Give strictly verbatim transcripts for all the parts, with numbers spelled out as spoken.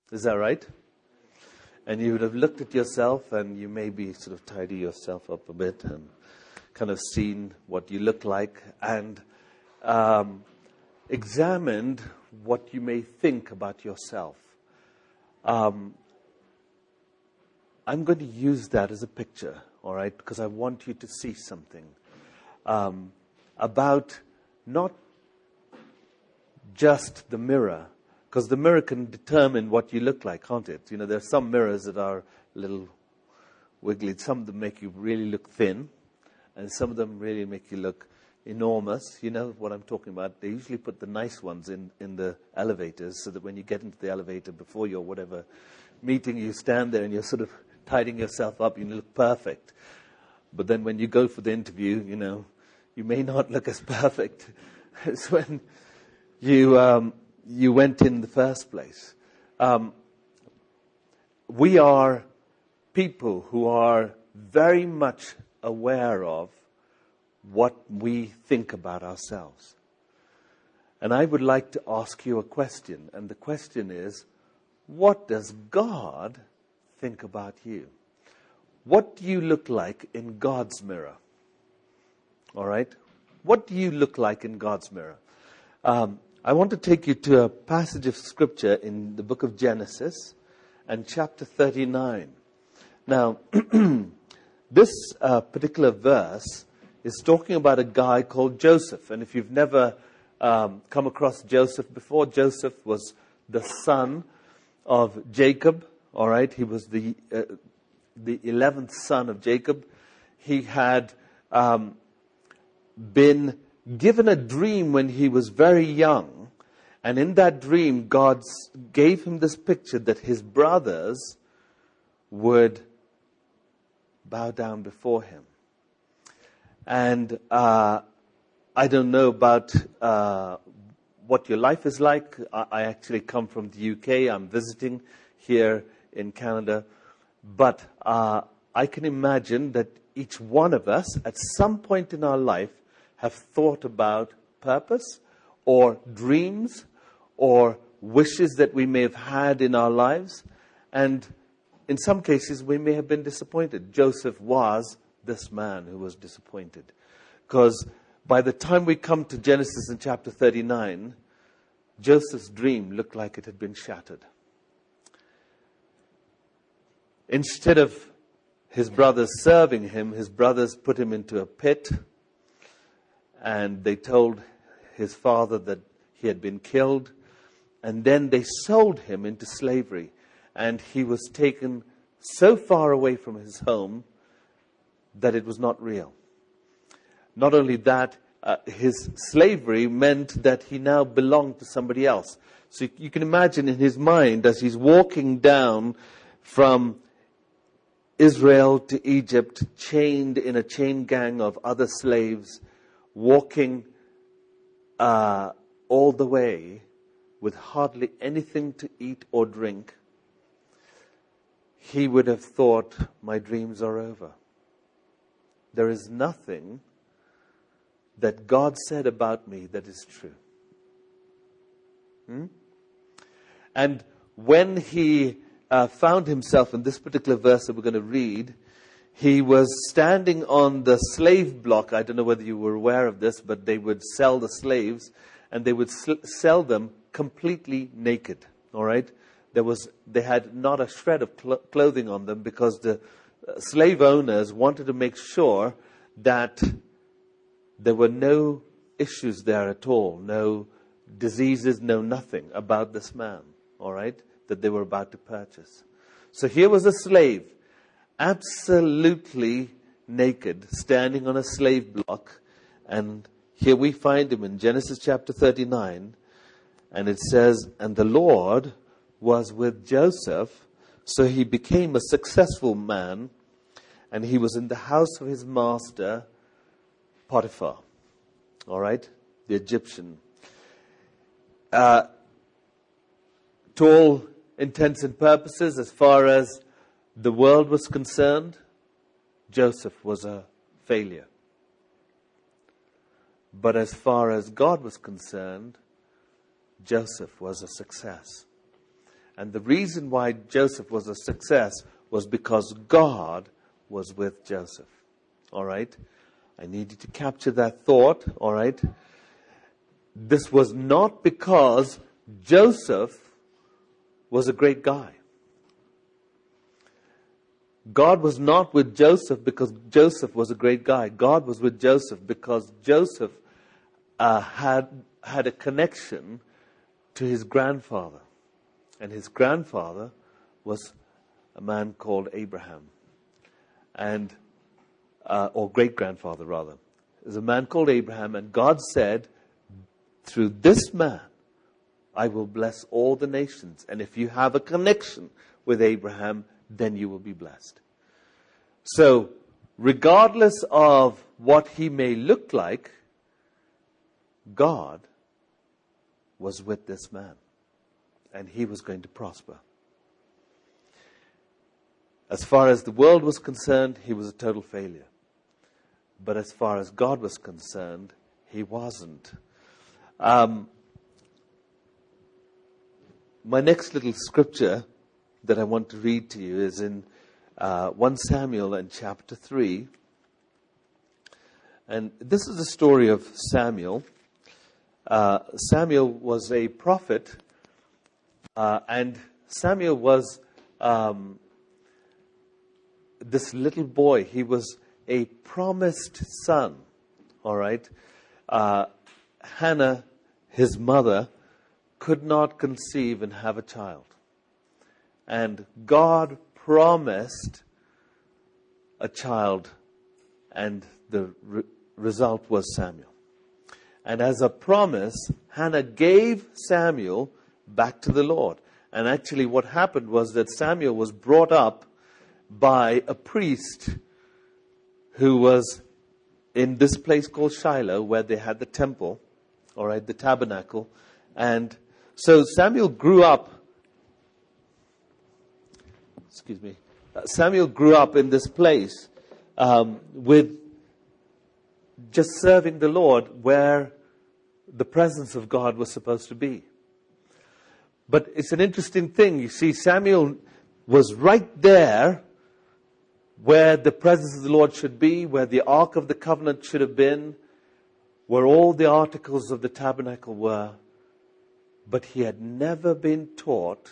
Is that right? And you would have looked at yourself and you maybe sort of tidy yourself up a bit and kind of seen what you look like and um, examined what you may think about yourself. Um, I'm going to use that as a picture, all right, because I want you to see something um, about not just the mirror, because the mirror can determine what you look like, can't it? You know, there are some mirrors that are a little wiggly. Some of them make you really look thin, and some of them really make you look enormous. You know what I'm talking about. They usually put the nice ones in, in the elevators so that when you get into the elevator before your whatever meeting, you stand there and you're sort of tidying yourself up. You look perfect. But then when you go for the interview, you know, you may not look as perfect as when you um, you went in the first place. Um, we are people who are very much aware of what we think about ourselves. And I would like to ask you a question. And the question is, what does God think about you? What do you look like in God's mirror? All right? What do you look like in God's mirror? Um, I want to take you to a passage of Scripture in the book of Genesis and chapter thirty-nine. Now, this uh, particular verse is talking about a guy called Joseph. And if you've never um, come across Joseph before, Joseph was the son of Jacob. All right, he was the uh, the eleventh son of Jacob. He had um, been given a dream when he was very young. And in that dream, God gave him this picture that his brothers would bow down before him. And uh, I don't know about uh, what your life is like. I, I actually come from the U K. I'm visiting here in Canada. But uh, I can imagine that each one of us, at some point in our life, have thought about purpose or dreams or wishes that we may have had in our lives. And in some cases, we may have been disappointed. Joseph was this man who was disappointed. Because by the time we come to Genesis in chapter thirty-nine, Joseph's dream looked like it had been shattered. Instead of his brothers serving him, his brothers put him into a pit. And they told his father that he had been killed. And then they sold him into slavery. And he was taken so far away from his home that it was not real. Not only that, uh, his slavery meant that he now belonged to somebody else. So you can imagine in his mind as he's walking down from Israel to Egypt, chained in a chain gang of other slaves, walking uh, all the way with hardly anything to eat or drink, he would have thought, my dreams are over. There is nothing that God said about me that is true. Hmm? And when he uh, found himself in this particular verse that we're going to read, he was standing on the slave block. I don't know whether you were aware of this, but they would sell the slaves, and they would sl- sell them completely naked. All right? There was, they had not a shred of cl- clothing on them because the uh, slave owners wanted to make sure that there were no issues there at all, no diseases, no nothing about this man, all right, that they were about to purchase. So here was a slave, absolutely naked, standing on a slave block, and here we find him in Genesis chapter thirty-nine, and it says, and the Lord was with Joseph, so he became a successful man, and he was in the house of his master, Potiphar. All right? The Egyptian. Uh, to all intents and purposes, as far as the world was concerned, Joseph was a failure. But as far as God was concerned, Joseph was a success. And the reason why Joseph was a success was because God was with Joseph. All right? I need you to capture that thought. All right? This was not because Joseph was a great guy. God was not with Joseph because Joseph was a great guy. God was with Joseph because Joseph uh, had had a connection to his grandfather. And his grandfather was a man called Abraham. And, uh, or great-grandfather rather. There's a man called Abraham, and God said, through this man, I will bless all the nations. And if you have a connection with Abraham, then you will be blessed. So, regardless of what he may look like, God was with this man. And he was going to prosper. As far as the world was concerned, he was a total failure. But as far as God was concerned, he wasn't. Um, my next little scripture that I want to read to you is in uh, First Samuel and chapter three. And this is the story of Samuel. Uh, Samuel was a prophet. Uh, and Samuel was um, this little boy. He was a promised son. All right. Uh, Hannah, his mother, could not conceive and have a child. And God promised a child, and the re- result was Samuel. And as a promise, Hannah gave Samuel back to the Lord. And actually what happened was that Samuel was brought up by a priest who was in this place called Shiloh, where they had the temple, all right, the tabernacle. And so Samuel grew up, excuse me, uh, Samuel grew up in this place um, with just serving the Lord where the presence of God was supposed to be. But it's an interesting thing. You see, Samuel was right there where the presence of the Lord should be, where the Ark of the Covenant should have been, where all the articles of the tabernacle were. But he had never been taught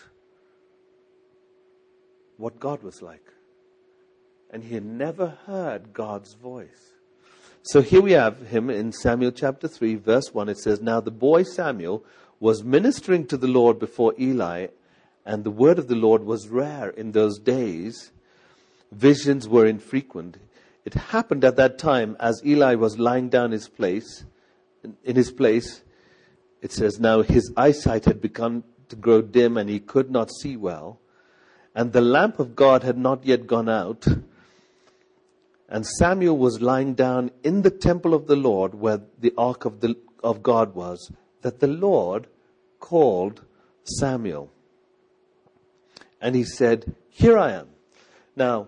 what God was like. And he had never heard God's voice. So here we have him in Samuel chapter three, verse one. It says, "Now the boy Samuel was ministering to the Lord before Eli, and the word of the Lord was rare in those days. Visions were infrequent. It happened at that time, as Eli was lying down his place, in his place, it says, now his eyesight had begun to grow dim, and he could not see well. And the lamp of God had not yet gone out. And Samuel was lying down in the temple of the Lord, where the ark of the of God was, that the Lord called Samuel. And he said, here I am." Now,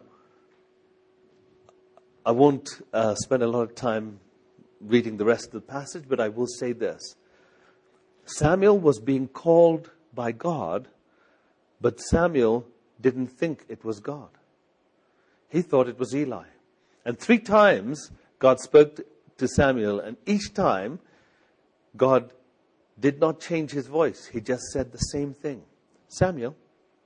I won't uh, spend a lot of time reading the rest of the passage, but I will say this. Samuel was being called by God, but Samuel didn't think it was God. He thought it was Eli. And three times God spoke to Samuel, and each time God did not change his voice. He just said the same thing. Samuel.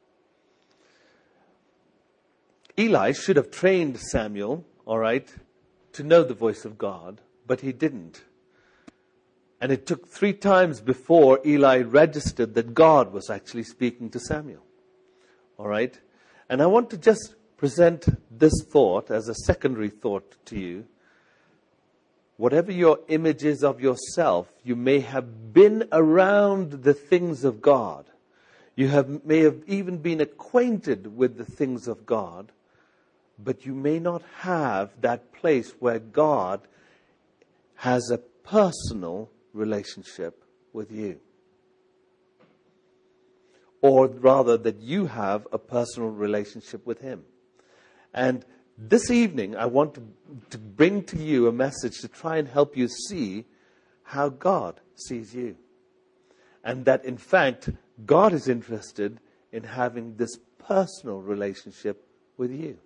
Eli should have trained Samuel, all right, to know the voice of God, but he didn't. And it took three times before Eli registered that God was actually speaking to Samuel. All right? And I want to just present this thought as a secondary thought to you. Whatever your image is of yourself, you may have been around the things of God. You have, may have even been acquainted with the things of God, but you may not have that place where God has a personal relationship with you. Or rather, that you have a personal relationship with Him. And this evening, I want to, to bring to you a message to try and help you see how God sees you. And that, in fact, God is interested in having this personal relationship with you.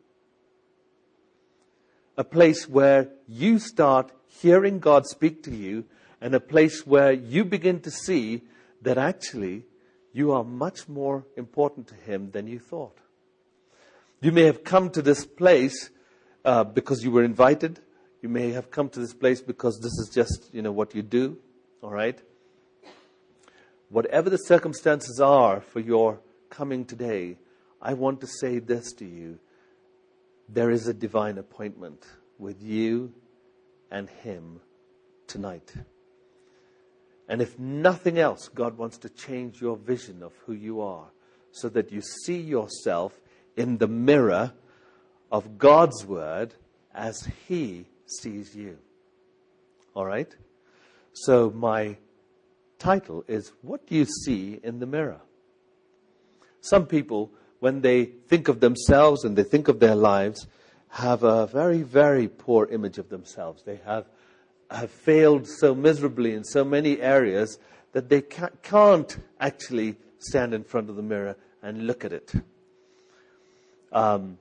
A place where you start hearing God speak to you, and a place where you begin to see that actually you are much more important to Him than you thought. You may have come to this place uh, because you were invited. You may have come to this place because this is just, you know, what you do. All right? Whatever the circumstances are for your coming today, I want to say this to you. There is a divine appointment with you and Him tonight. And if nothing else, God wants to change your vision of who you are so that you see yourself in the mirror of God's Word as He sees you. All right? So my title is, What Do You See in the Mirror? Some people, when they think of themselves and they think of their lives, have a very, very poor image of themselves. They have have failed so miserably in so many areas that they can't, can't actually stand in front of the mirror and look at it. Um,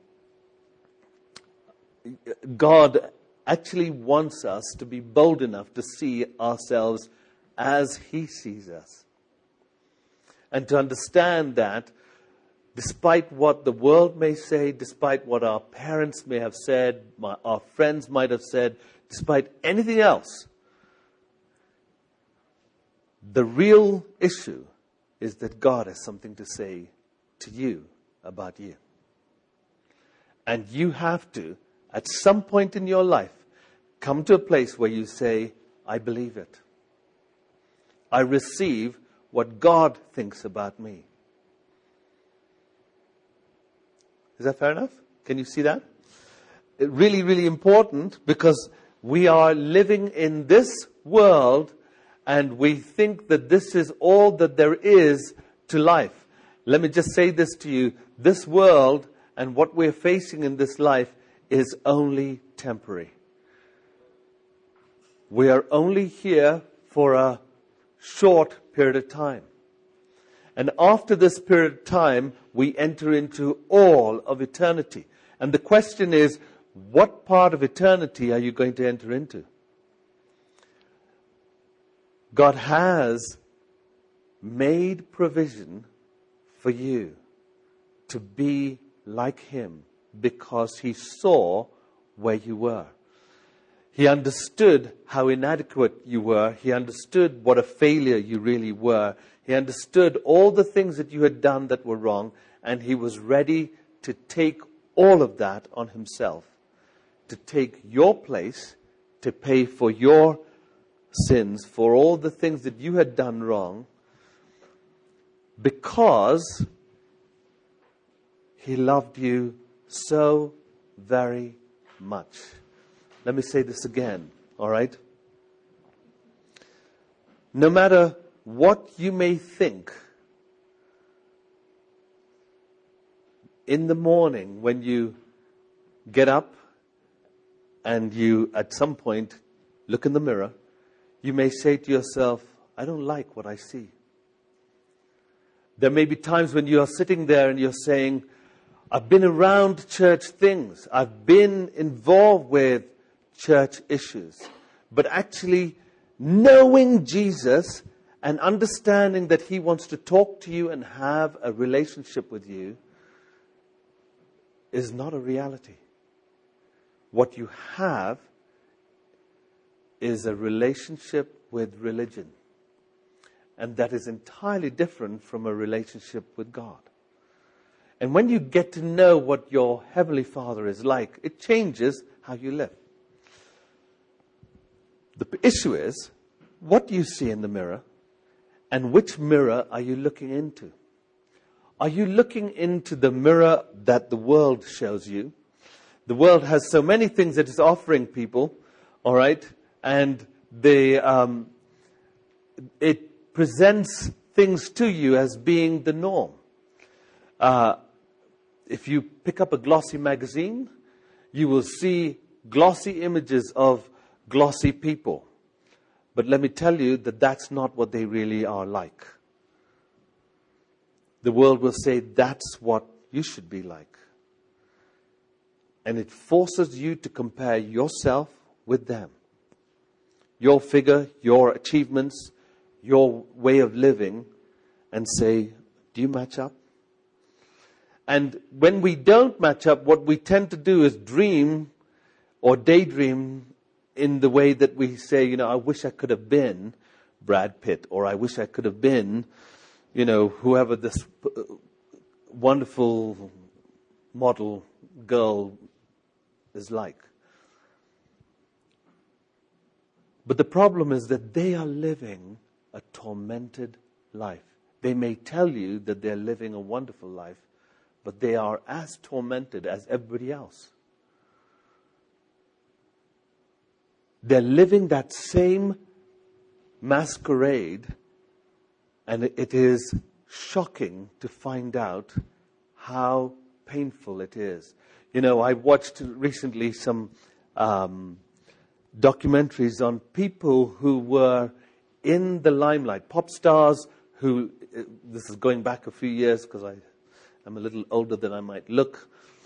God actually wants us to be bold enough to see ourselves as He sees us. And to understand that despite what the world may say, despite what our parents may have said, my, our friends might have said, despite anything else, the real issue is that God has something to say to you about you. And you have to, at some point in your life, come to a place where you say, I believe it. I receive what God thinks about me. Is that fair enough? Can you see that? It really, really important, because we are living in this world and we think that this is all that there is to life. Let me just say this to you. This world and what we're facing in this life is only temporary. We are only here for a short period of time. And after this period of time, we enter into all of eternity. And the question is, what part of eternity are you going to enter into? God has made provision for you to be like Him because He saw where you were. He understood how inadequate you were. He understood what a failure you really were. He understood all the things that you had done that were wrong, and He was ready to take all of that on Himself, to take your place, to pay for your sins, for all the things that you had done wrong, because He loved you so very much. Let me say this again, all right? No matter what you may think, in the morning when you get up and you, at some point, look in the mirror, you may say to yourself, I don't like what I see. There may be times when you are sitting there and you're saying, I've been around church things. I've been involved with church issues. But actually, knowing Jesus and understanding that He wants to talk to you and have a relationship with you is not a reality. What you have is a relationship with religion. And that is entirely different from a relationship with God. And when you get to know what your Heavenly Father is like, it changes how you live. The issue is, what do you see in the mirror? And which mirror are you looking into? Are you looking into the mirror that the world shows you? The world has so many things that it's offering people, all right? And they, um, it presents things to you as being the norm. Uh, if you pick up a glossy magazine, you will see glossy images of glossy people. But let me tell you that that's not what they really are like. the world will say that's what you should be like. And it forces you to compare yourself with them. Your figure, your achievements, your way of living, and say, do you match up? And when we don't match up, what we tend to do is dream or daydream in the way that we say, you know, I wish I could have been Brad Pitt, or I wish I could have been, you know, whoever this wonderful model girl is like. But the problem is that they are living a tormented life. They may tell you that they're living a wonderful life, but they are as tormented as everybody else. They're living that same masquerade, and it is shocking to find out how painful it is. You know, I watched recently some um, documentaries on people who were in the limelight, pop stars who, this is going back a few years because I am a little older than I might look.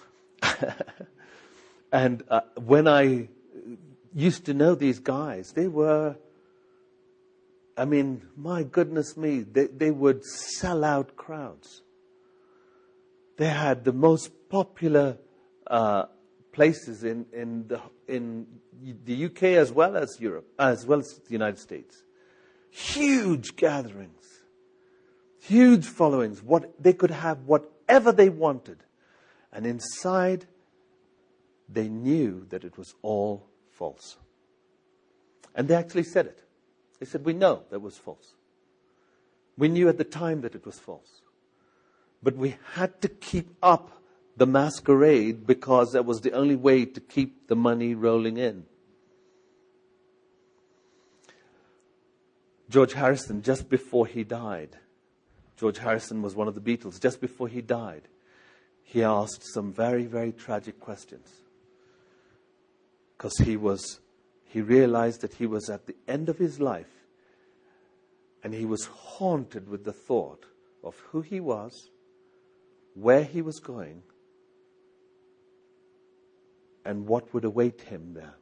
And uh, when I used to know these guys, they were, I mean, my goodness me, they, they would sell out crowds. They had the most popular uh, places in, in, the, in the U K as well as Europe, as well as the United States. Huge gatherings, huge followings. What they could have whatever they wanted. And inside, they knew that it was all false. And they actually said it. They said, we know that was false. We knew at the time that it was false. But we had to keep up the masquerade because that was the only way to keep the money rolling in. George Harrison, just before he died, George Harrison was one of the Beatles, just before he died, he asked some very, very tragic questions. Because he was, he realized that he was at the end of his life, and he was haunted with the thought of who he was, where he was going, and what would await him there.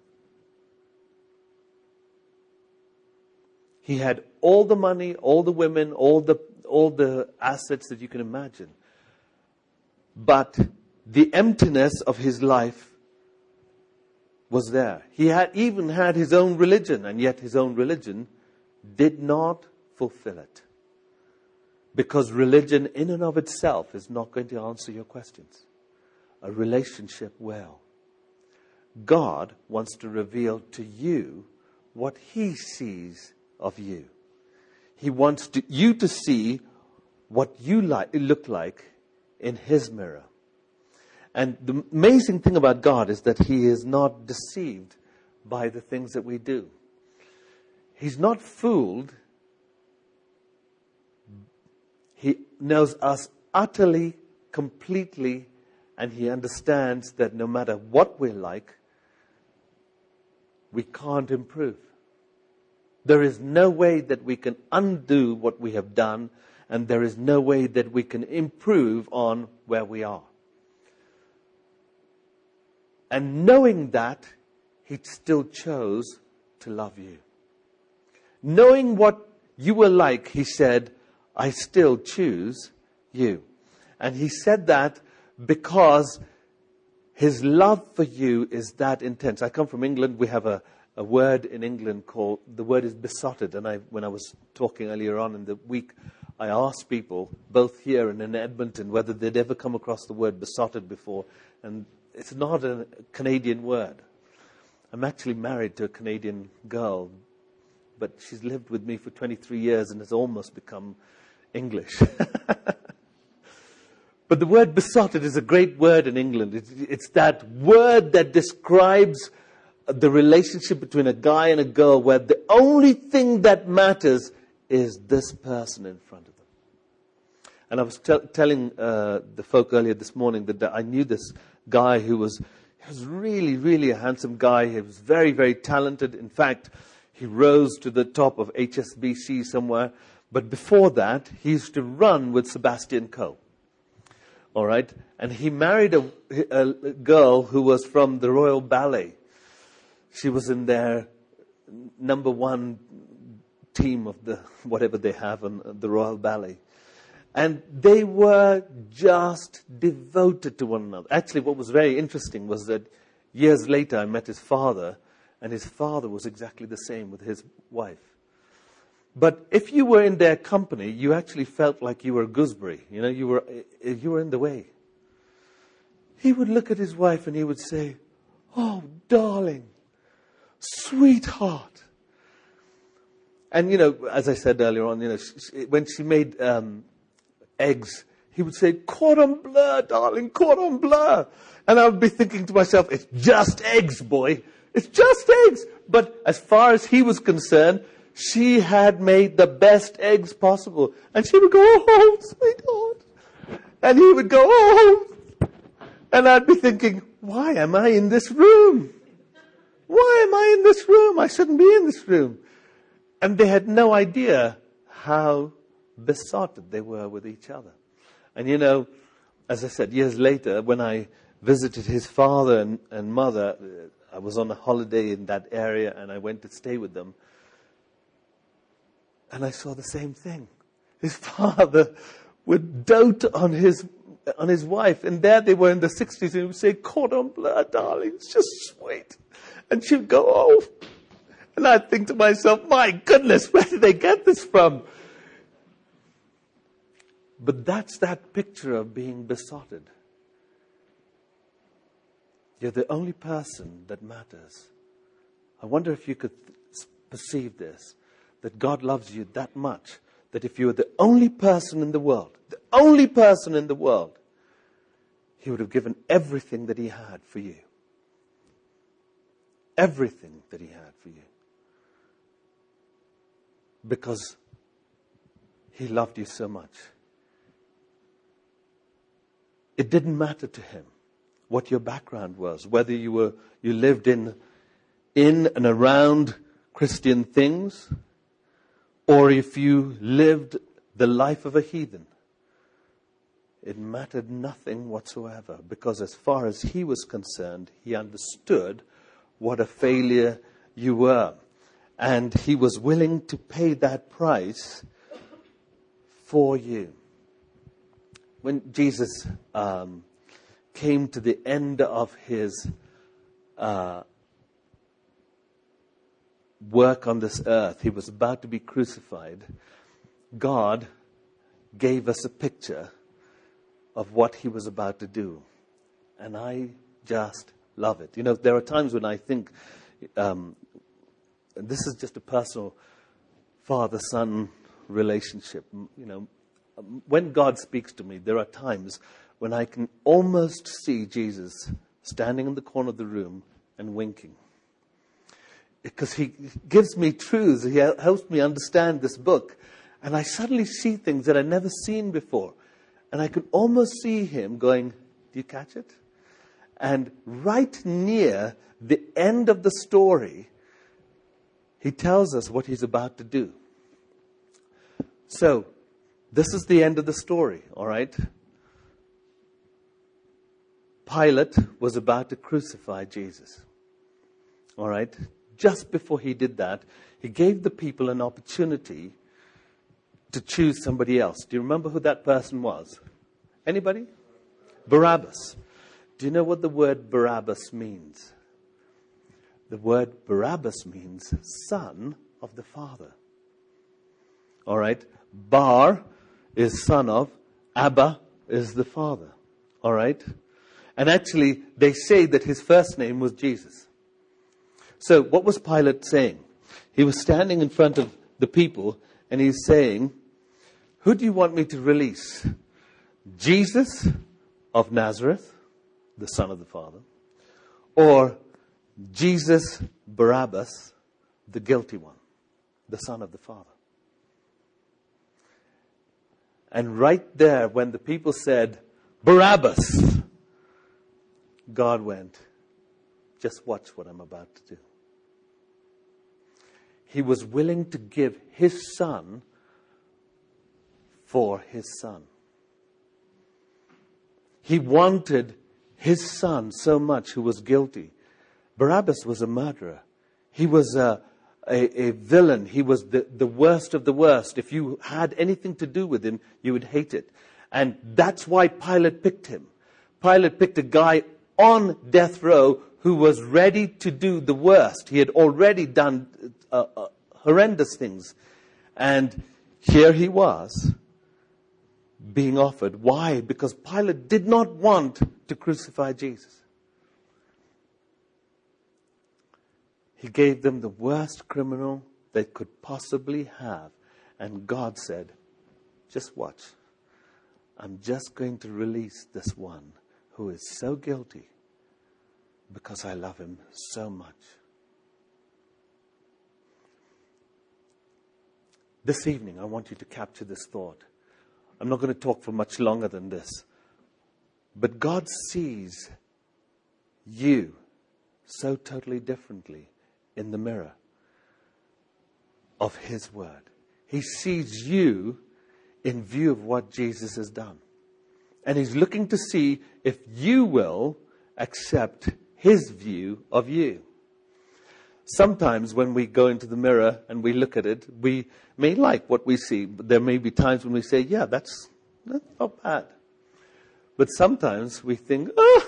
He had all the money, all the women, all the all the assets that you can imagine. But the emptiness of his life was there. He had even had his own religion, and yet his own religion did not fulfill it. Because religion in and of itself is not going to answer your questions. A relationship will. God wants to reveal to you what He sees of you. He wants to, you to see what you like, look like in His mirror. And the amazing thing about God is that He is not deceived by the things that we do. He's not fooled. He knows us utterly, completely, and He understands that no matter what we're like, we can't improve. There is no way that we can undo what we have done, and there is no way that we can improve on where we are. And knowing that, He still chose to love you. Knowing what you were like, He said, I still choose you. And He said that because His love for you is that intense. I come from England. We have a, a word in England called, the word is besotted. And I, when I was talking earlier on in the week, I asked people, both here and in Edmonton, whether they'd ever come across the word besotted before. And it's not a Canadian word. I'm actually married to a Canadian girl, but she's lived with me for twenty-three years and has almost become English. But the word besotted is a great word in England. It's, it's that word that describes the relationship between a guy and a girl where the only thing that matters is this person in front of them. And I was t- telling uh, the folk earlier this morning that I knew this guy who was, he was really, really a handsome guy. He was very, very talented. In fact, he rose to the top of H S B C somewhere. But before that, he used to run with Sebastian Coe. All right? And he married a, a girl who was from the Royal Ballet. She was in their number one team of the whatever they have on the Royal Ballet. And they were just devoted to one another. Actually, what was very interesting was that years later I met his father, and his father was exactly the same with his wife. But if you were in their company, you actually felt like you were a gooseberry. You know, you were you were in the way. He would look at his wife and he would say, "Oh, darling, sweetheart." And, you know, as I said earlier on, you know, she, when she made um, eggs, he would say, "Cordon bleu, darling, cordon bleu." And I would be thinking to myself, it's just eggs, boy. It's just eggs. But as far as he was concerned, she had made the best eggs possible. And she would go, "Oh, sweetheart." And he would go, "Oh." And I'd be thinking, why am I in this room? Why am I in this room? I shouldn't be in this room. And they had no idea how besotted they were with each other. And you know, as I said, years later, when I visited his father and, and mother, I was on a holiday in that area and I went to stay with them. And I saw the same thing. His father would dote on his on his wife. And there they were in the sixties and he would say, "Cordon bleu, darling, it's just sweet." And she'd go, "Oh." And I'd think to myself, my goodness, where did they get this from? But that's that picture of being besotted. You're the only person that matters. I wonder if you could perceive this, that God loves you that much, that if you were the only person in the world, the only person in the world, He would have given everything that He had for you. Everything that He had for you. Because He loved you so much. It didn't matter to Him what your background was, whether you were you lived in in and around Christian things, or if you lived the life of a heathen. It mattered nothing whatsoever, because as far as He was concerned, He understood what a failure you were. And He was willing to pay that price for you. When Jesus um, came to the end of His uh, work on this earth, He was about to be crucified. God gave us a picture of what He was about to do. And I just love it. You know, there are times when I think, um, and this is just a personal father-son relationship. You know, when God speaks to me, there are times when I can almost see Jesus standing in the corner of the room and winking. Because He gives me truths. He helps me understand this book. And I suddenly see things that I've never seen before. And I could almost see Him going, "Do you catch it?" And right near the end of the story, He tells us what He's about to do. So, this is the end of the story, all right? Pilate was about to crucify Jesus, all right? Just before he did that, he gave the people an opportunity to choose somebody else. Do you remember who that person was? Anybody? Barabbas. Do you know what the word Barabbas means? The word Barabbas means son of the Father. All right? Bar is son of, Abba is the Father. All right? And actually, they say that his first name was Jesus. So what was Pilate saying? He was standing in front of the people and he's saying, "Who do you want me to release? Jesus of Nazareth, the Son of the Father, or Jesus Barabbas, the guilty one, the Son of the Father?" And right there, when the people said, "Barabbas," God went, "Just watch what I'm about to do." He was willing to give His Son for his son. He wanted his son so much who was guilty. Barabbas was a murderer. He was a, a, a villain. He was the, the worst of the worst. If you had anything to do with him, you would hate it. And that's why Pilate picked him. Pilate picked a guy on death row who was ready to do the worst. He had already done uh, uh, horrendous things. And here he was, being offered. Why? Because Pilate did not want to crucify Jesus. He gave them the worst criminal they could possibly have. And God said, just watch. I'm just going to release this one who is so guilty because I love him so much. This evening, I want you to capture this thought. I'm not going to talk for much longer than this. But God sees you so totally differently in the mirror of his word. He sees you in view of what Jesus has done. And he's looking to see if you will accept his view of you. Sometimes when we go into the mirror and we look at it, we may like what we see, but there may be times when we say, yeah, that's, that's not bad. But sometimes we think, ah!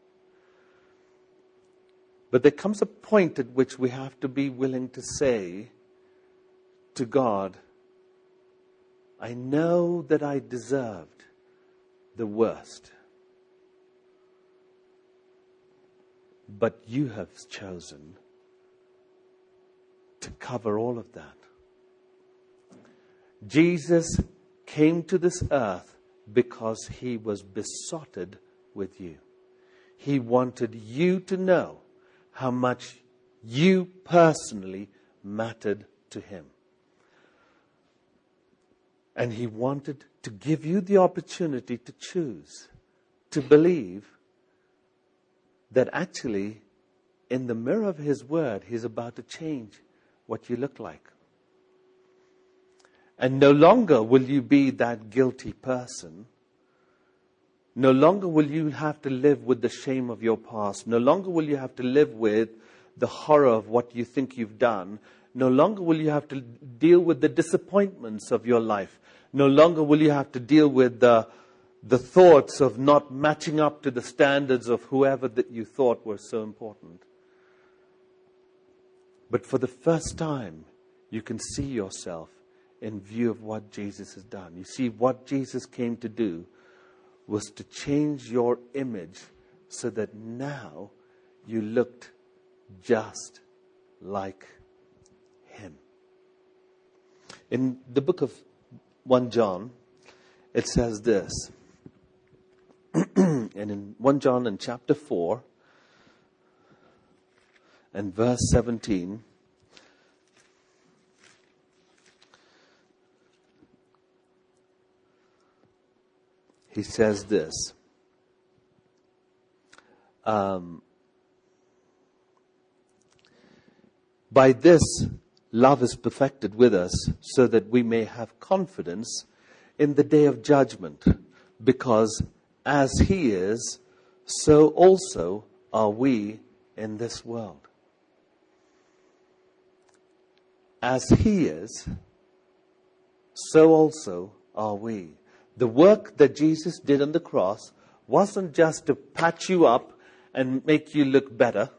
But there comes a point at which we have to be willing to say to God, I know that I deserved the worst. But you have chosen to cover all of that. Jesus came to this earth because he was besotted with you. He wanted you to know how much you personally mattered to him. And he wanted to give you the opportunity to choose, to believe that actually in the mirror of his word, he's about to change what you look like. And no longer will you be that guilty person. No longer will you have to live with the shame of your past. No longer will you have to live with the horror of what you think you've done. No longer will you have to deal with the disappointments of your life. No longer will you have to deal with the, the thoughts of not matching up to the standards of whoever that you thought were so important. But for the first time, you can see yourself in view of what Jesus has done. You see, what Jesus came to do was to change your image so that now you looked just like him. In the book of First John, it says this. And in First John in chapter four and verse seventeen, he says this. Um, By this, love is perfected with us, so that we may have confidence in the day of judgment. Because as he is, so also are we in this world. As he is, so also are we. The work that Jesus did on the cross wasn't just to patch you up and make you look better.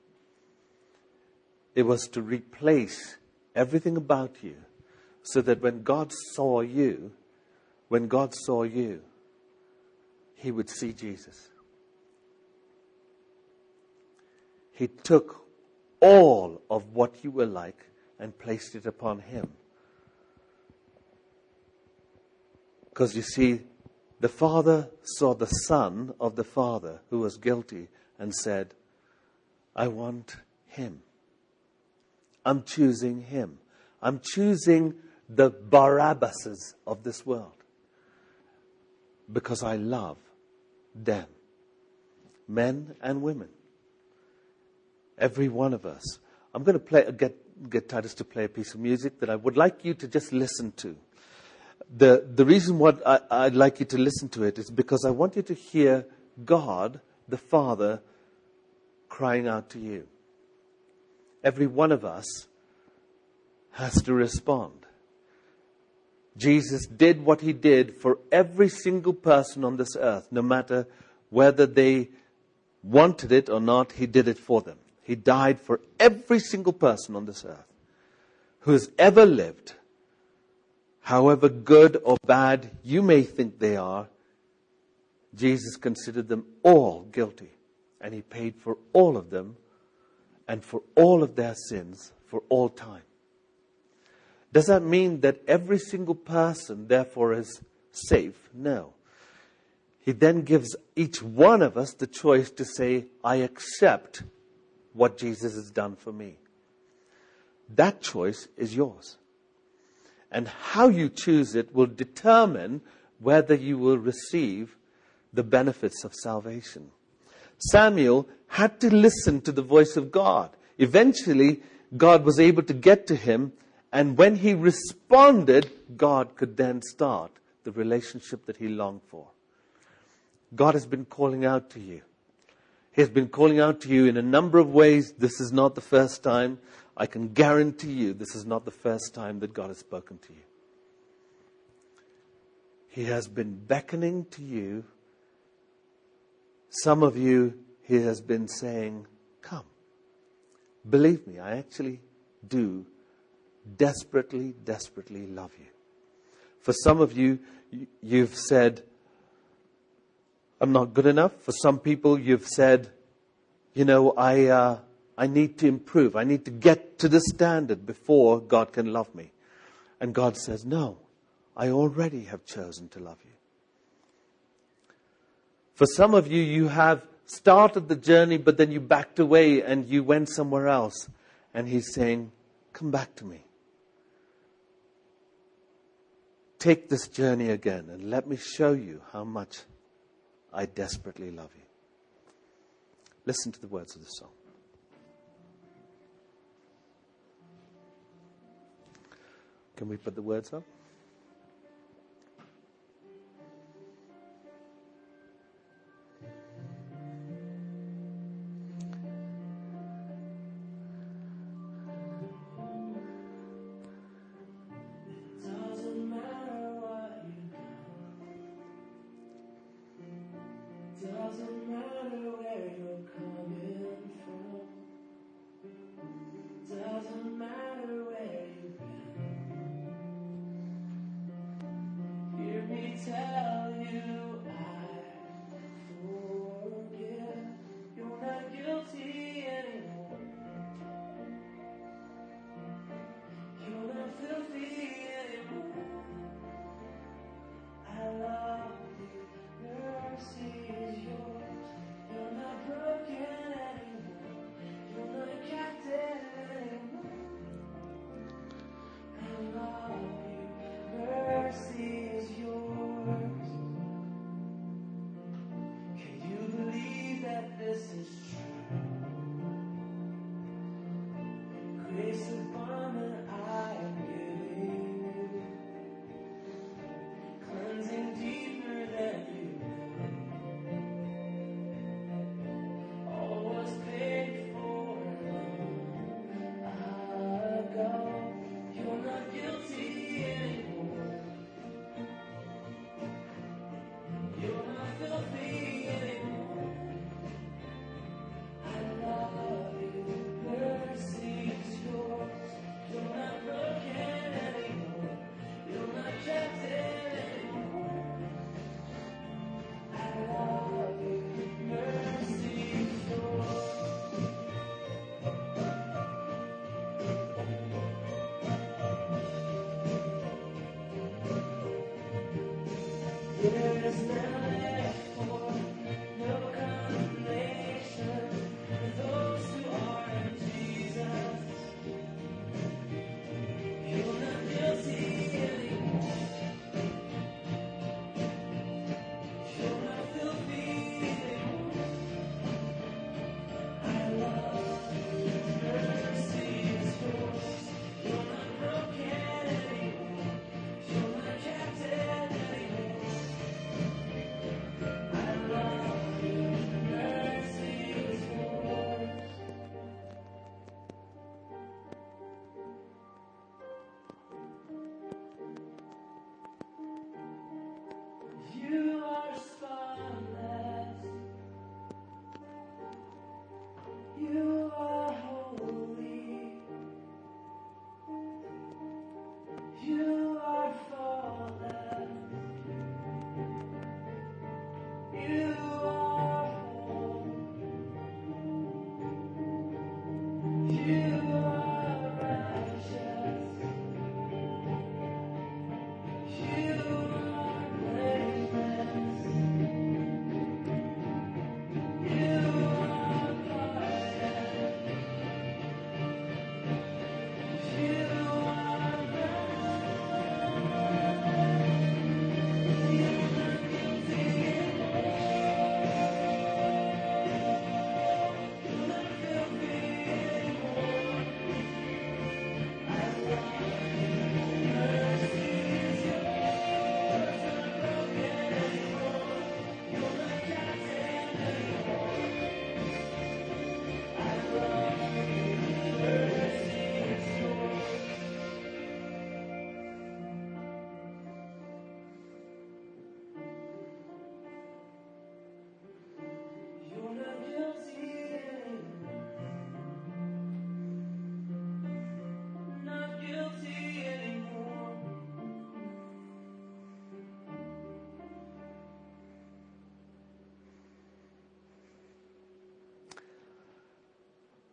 It was to replace everything about you so that when God saw you, when God saw you, he would see Jesus. He took all of what you were like and placed it upon him. Because you see, the Father saw the Son of the Father who was guilty and said, I want him. I'm choosing him. I'm choosing the Barabbases of this world. Because I love them. Men and women. Every one of us. I'm going to play, get, get Titus to play a piece of music that I would like you to just listen to. The, the reason what I, I'd like you to listen to it is because I want you to hear God, the Father, crying out to you. Every one of us has to respond. Jesus did what he did for every single person on this earth, no matter whether they wanted it or not, he did it for them. He died for every single person on this earth who has ever lived. However good or bad you may think they are, Jesus considered them all guilty. And he paid for all of them and for all of their sins for all time. Does that mean that every single person, therefore, is safe? No. He then gives each one of us the choice to say, I accept what Jesus has done for me. That choice is yours. And how you choose it will determine whether you will receive the benefits of salvation. Samuel had to listen to the voice of God. Eventually, God was able to get to him, and when he responded, God could then start the relationship that he longed for. God has been calling out to you. He has been calling out to you in a number of ways. This is not the first time. I can guarantee you this is not the first time that God has spoken to you. He has been beckoning to you. Some of you, he has been saying, come. Believe me, I actually do desperately, desperately love you. For some of you, you've said, I'm not good enough. For some people, you've said, you know, I uh, I need to improve. I need to get to the standard before God can love me. And God says, no, I already have chosen to love you. For some of you, you have started the journey, but then you backed away and you went somewhere else. And he's saying, come back to me. Take this journey again and let me show you how much I desperately love you. Listen to the words of the song. Can we put the words up?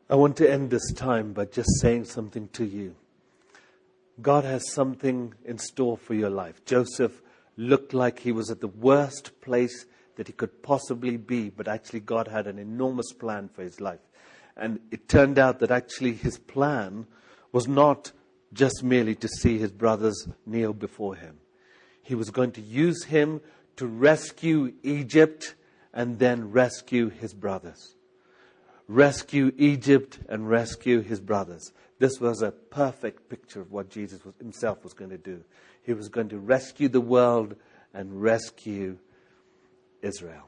I want to end this time by just saying something to you. God has something in store for your life. Joseph looked like he was at the worst place that he could possibly be, but actually God had an enormous plan for his life. And it turned out that actually his plan was not just merely to see his brothers kneel before him. He was going to use him to rescue Egypt and then rescue his brothers. Rescue Egypt and rescue his brothers. This was a perfect picture of what Jesus was, himself was going to do. He was going to rescue the world and rescue Israel.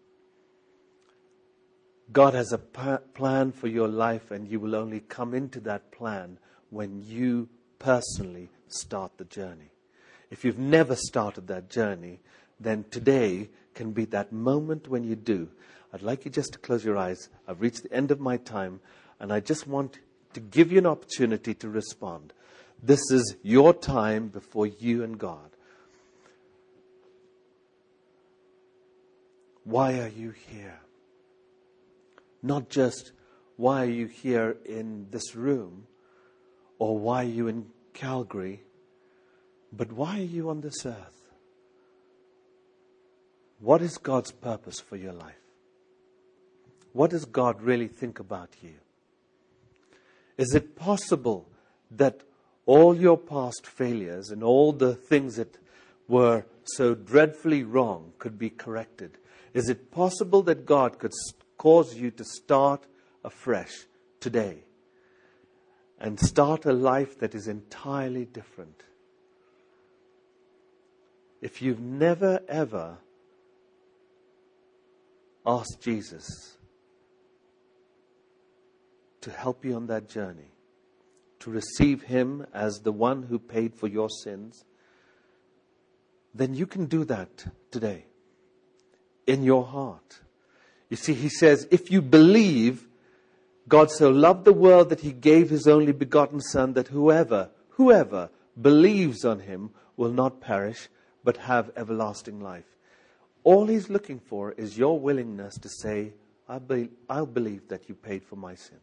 God has a pa- plan for your life, and you will only come into that plan when you personally start the journey. If you've never started that journey, then today can be that moment when you do. I'd like you just to close your eyes. I've reached the end of my time, and I just want to give you an opportunity to respond. This is your time before you and God. Why are you here? Not just why are you here in this room, or why are you in Calgary, but why are you on this earth? What is God's purpose for your life? What does God really think about you? Is it possible that all your past failures and all the things that were so dreadfully wrong could be corrected? Is it possible that God could cause you to start afresh today and start a life that is entirely different? If you've never ever asked Jesus to help you on that journey, to receive Him as the one who paid for your sins, then you can do that today in your heart. You see, He says, if you believe, God so loved the world that He gave His only begotten Son, that whoever, whoever believes on Him will not perish, but have everlasting life. All He's looking for is your willingness to say, I be, I'll believe that you paid for my sins.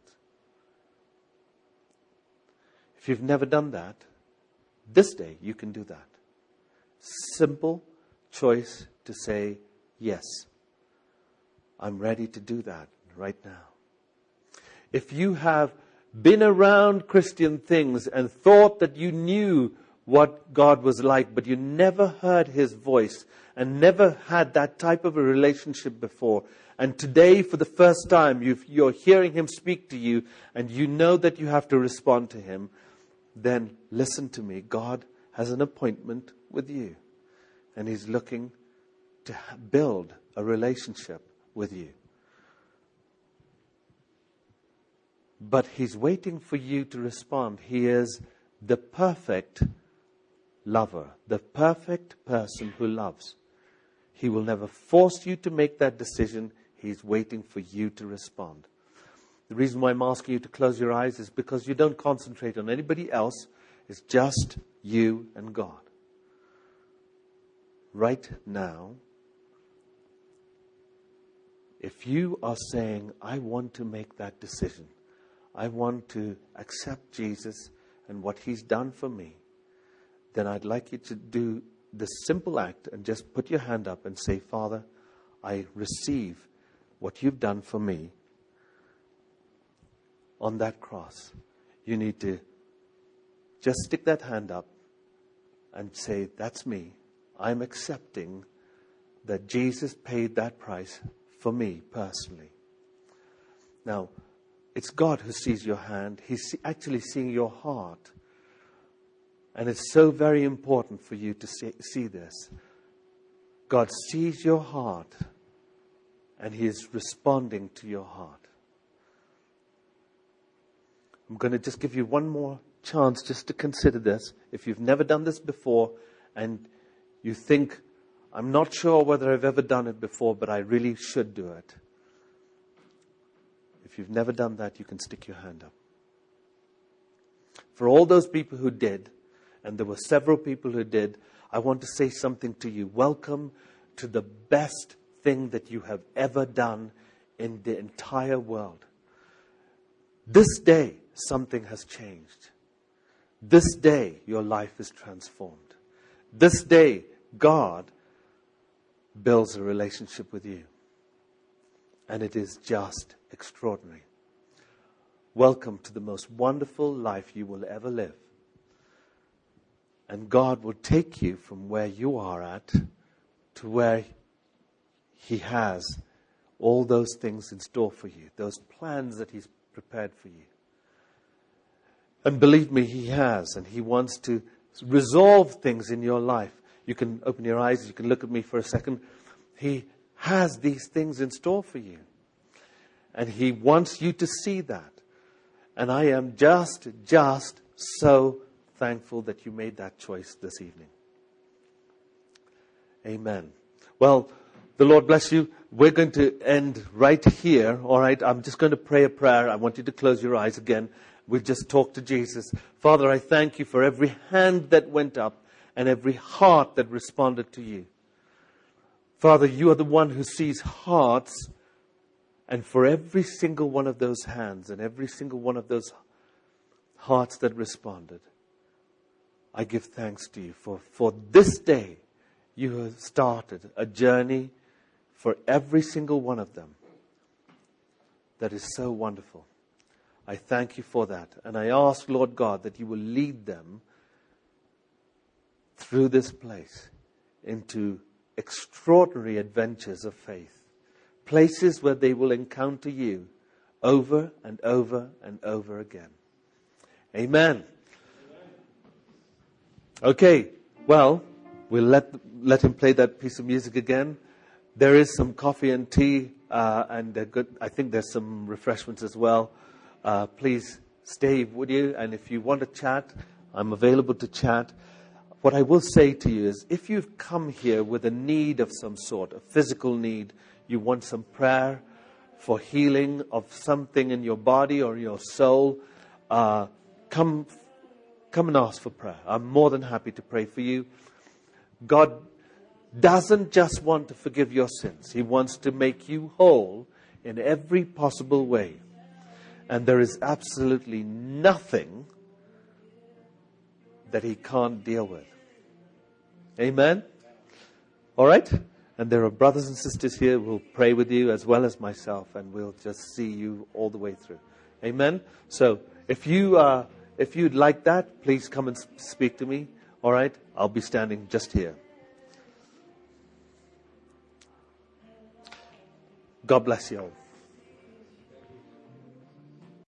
If you've never done that, this day you can do that. Simple choice to say, yes, I'm ready to do that right now. If you have been around Christian things and thought that you knew what God was like, but you never heard His voice and never had that type of a relationship before, and today for the first time you've, you're hearing Him speak to you and you know that you have to respond to Him, then listen to me. God has an appointment with you, and He's looking to build a relationship with you. But He's waiting for you to respond. He is the perfect lover, the perfect person who loves. He will never force you to make that decision. He's waiting for you to respond. The reason why I'm asking you to close your eyes is because you don't concentrate on anybody else. It's just you and God. Right now, if you are saying, I want to make that decision, I want to accept Jesus and what He's done for me, then I'd like you to do this simple act and just put your hand up and say, Father, I receive what You've done for me on that cross. You need to just stick that hand up and say, that's me. I'm accepting that Jesus paid that price for me personally. Now, it's God who sees your hand. He's actually seeing your heart. And it's so very important for you to see, see this. God sees your heart, and He is responding to your heart. I'm going to just give you one more chance just to consider this. If you've never done this before and you think, I'm not sure whether I've ever done it before, but I really should do it. If you've never done that, you can stick your hand up. For all those people who did, and there were several people who did, I want to say something to you. Welcome to the best thing that you have ever done in the entire world. This day, something has changed. This day, your life is transformed. This day, God builds a relationship with you. And it is just extraordinary. Welcome to the most wonderful life you will ever live. And God will take you from where you are at to where He has all those things in store for you, those plans that He's prepared for you. And believe me, He has, and He wants to resolve things in your life. You can open your eyes, you can look at me for a second. He has these things in store for you. And He wants you to see that. And I am just, just so thankful that you made that choice this evening. Amen. Well, the Lord bless you. We're going to end right here. All right, I'm just going to pray a prayer. I want you to close your eyes again. We'll just talk to Jesus. Father, I thank you for every hand that went up and every heart that responded to you. Father, you are the one who sees hearts. And for every single one of those hands and every single one of those hearts that responded, I give thanks to you for, for this day you have started a journey for every single one of them that is so wonderful. I thank you for that. And I ask, Lord God, that you will lead them through this place into extraordinary adventures of faith. Places where they will encounter you over and over and over again. Amen. Okay, well, we'll let let him play that piece of music again. There is some coffee and tea, uh, and they're good. I think there's some refreshments as well. Uh, please stay, would you? And if you want to chat, I'm available to chat. What I will say to you is, if you've come here with a need of some sort, a physical need, you want some prayer for healing of something in your body or your soul, uh, come, come and ask for prayer. I'm more than happy to pray for you. God doesn't just want to forgive your sins. He wants to make you whole in every possible way. And there is absolutely nothing that He can't deal with. Amen? All right? And there are brothers and sisters here who will pray with you as well as myself, and we'll just see you all the way through. Amen? So if you uh, if you'd like that, please come and speak to me. All right? I'll be standing just here. God bless you all.